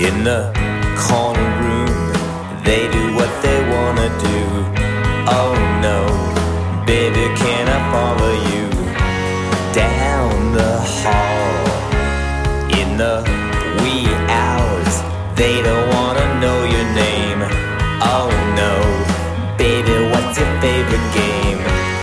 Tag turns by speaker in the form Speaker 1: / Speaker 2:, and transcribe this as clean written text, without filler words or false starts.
Speaker 1: In the corner room, they do what they wanna do. Oh no, baby, can I follow you down the hall? In the wee hours, they don't